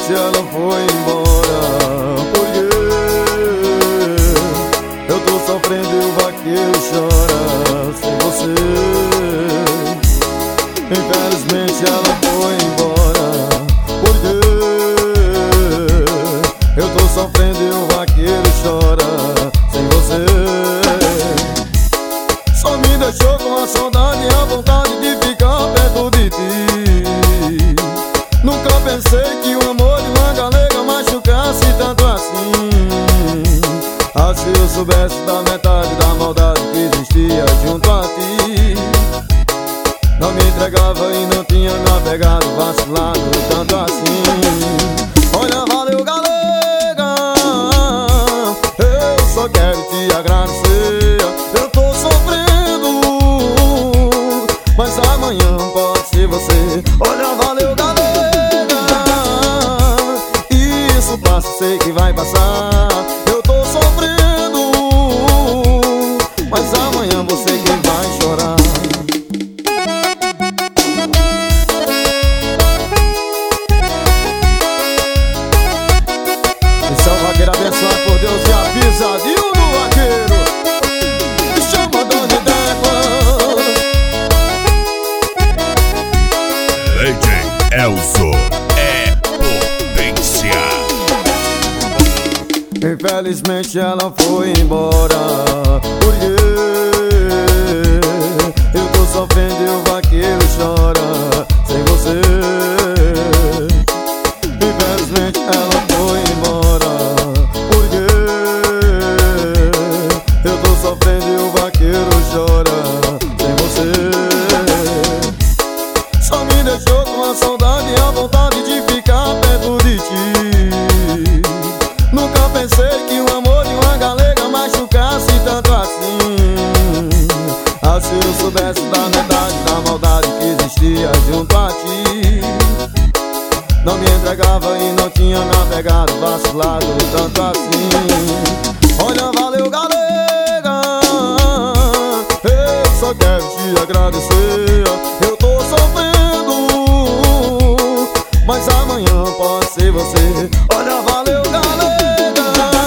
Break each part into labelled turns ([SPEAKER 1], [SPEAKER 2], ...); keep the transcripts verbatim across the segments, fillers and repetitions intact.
[SPEAKER 1] Infelizmente ela foi embora. Porque eu tô sofrendo e o vaqueiro chora sem você. Infelizmente ela foi embora. Porque eu tô sofrendo e o vaqueiro chora sem você. Só me deixou com a saudade e a vontade de ficar perto de ti. Nunca pensei que o amor de uma galega machucasse tanto assim. Ah, se eu soubesse da metade da maldade que existia junto a ti, não me entregava e não tinha me apegado, vacilado tanto assim. Olha, valeu galega, eu só quero te agradecer. Eu tô sofrendo, mas amanhã pode ser você. Olha, valeu galega, isso passa, sei que vai passar. Eu tô sofrendo, mas amanhã você quem vai chorar. Esse é o vaqueiro abençoado por Deus e a pisadinho do vaqueiro. Me chama Dona Depa.
[SPEAKER 2] D J Elzo é potência.
[SPEAKER 1] Infelizmente ela foi embora. Porque eu tô sofrendo e o vaqueiro chora sem você. Infelizmente ela foi embora. Porque eu tô sofrendo e o vaqueiro chora sem você. Só me deixou com a saudade e a vontade de ficar perto de ti. Nunca pensei que o amor de uma galega machucasse tanto assim. Ah, se eu soubesse da metade da maldade que existia junto a ti, não me entregava e não tinha me apegado, vacilado tanto assim. Olha, valeu galega, eu só quero te agradecer. Eu tô sofrendo, mas amanhã pode ser você. Olha, valeu galega,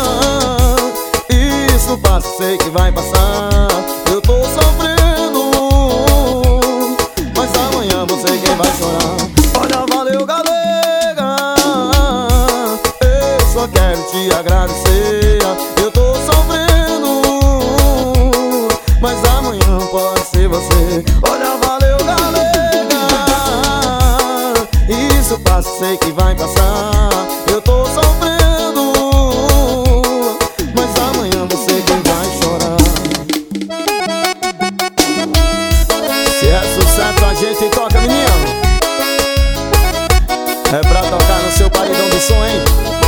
[SPEAKER 1] isso passa, sei que vai passar. Eu tô sofrendo, mas amanhã você quem vai chorar. Olha, valeu galega, eu só quero te agradecer. Eu tô sofrendo, mas amanhã pode ser você. Olha, valeu galega, isso passa, sei que vai passar. Eu tô sofrendo, mas amanhã você quem vai chorar. Se é sucesso a gente toca, menino. É pra tocar no seu paredão de som, hein?